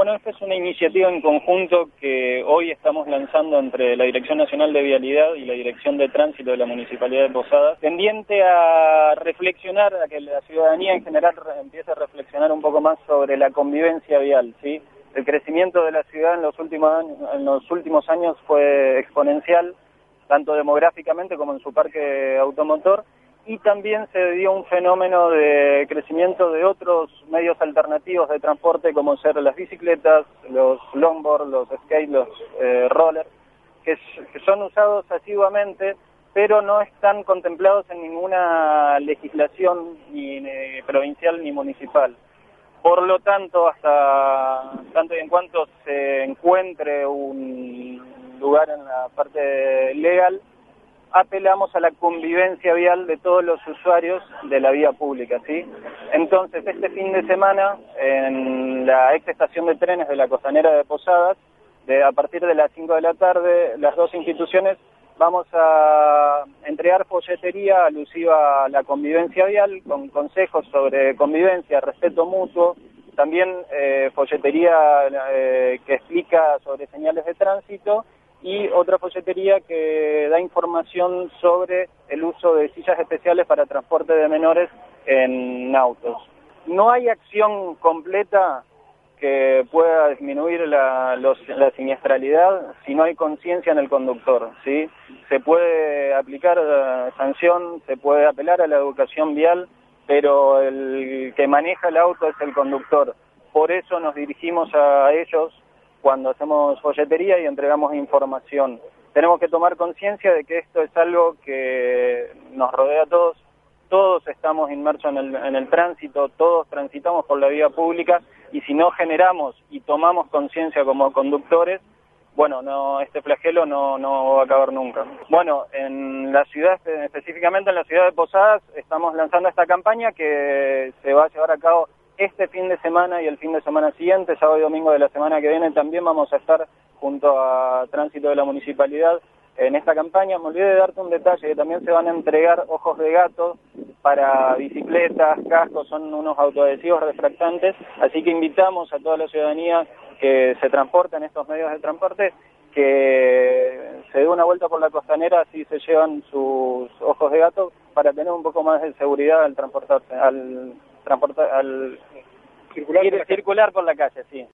Bueno, esta es una iniciativa en conjunto que hoy estamos lanzando entre la Dirección Nacional de Vialidad y la Dirección de Tránsito de la Municipalidad de Posadas, tendiente a reflexionar, a que la ciudadanía en general empiece a reflexionar un poco más sobre la convivencia vial, ¿sí? El crecimiento de la ciudad en los últimos años fue exponencial, tanto demográficamente como en su parque automotor, y también se dio un fenómeno de crecimiento de otros medios alternativos de transporte, como ser las bicicletas, los longboard, los skate, los rollers, que son usados asiduamente, pero no están contemplados en ninguna legislación ni provincial ni municipal. Por lo tanto, hasta tanto y en cuanto se encuentre un lugar en la parte legal, apelamos a la convivencia vial de todos los usuarios de la vía pública, ¿sí? Entonces, este fin de semana, en la ex estación de trenes de la Costanera de Posadas, a partir de las 5 de la tarde, las dos instituciones vamos a entregar folletería alusiva a la convivencia vial, con consejos sobre convivencia, respeto mutuo, también folletería que explica sobre señales de tránsito, y otra folletería que da información sobre el uso de sillas especiales para transporte de menores en autos. No hay acción completa que pueda disminuir la siniestralidad si no hay conciencia en el conductor, ¿sí? Se puede aplicar sanción, se puede apelar a la educación vial, pero el que maneja el auto es el conductor. Por eso nos dirigimos a ellos cuando hacemos folletería y entregamos información. Tenemos que tomar conciencia de que esto es algo que nos rodea a todos. Todos estamos inmersos en el tránsito, todos transitamos por la vía pública, y si no generamos y tomamos conciencia como conductores, bueno, este flagelo no va a acabar nunca. Bueno, en la ciudad, específicamente en la ciudad de Posadas, estamos lanzando esta campaña que se va a llevar a cabo este fin de semana y el fin de semana siguiente, sábado y domingo de la semana que viene. También vamos a estar junto a Tránsito de la Municipalidad en esta campaña. Me olvidé de darte un detalle, que también se van a entregar ojos de gato para bicicletas, cascos, son unos autoadhesivos refractantes, así que invitamos a toda la ciudadanía que se transporta en estos medios de transporte que se dé una vuelta por la Costanera, así se llevan sus ojos de gato para tener un poco más de seguridad al transportarse, al circular por la calle, sí.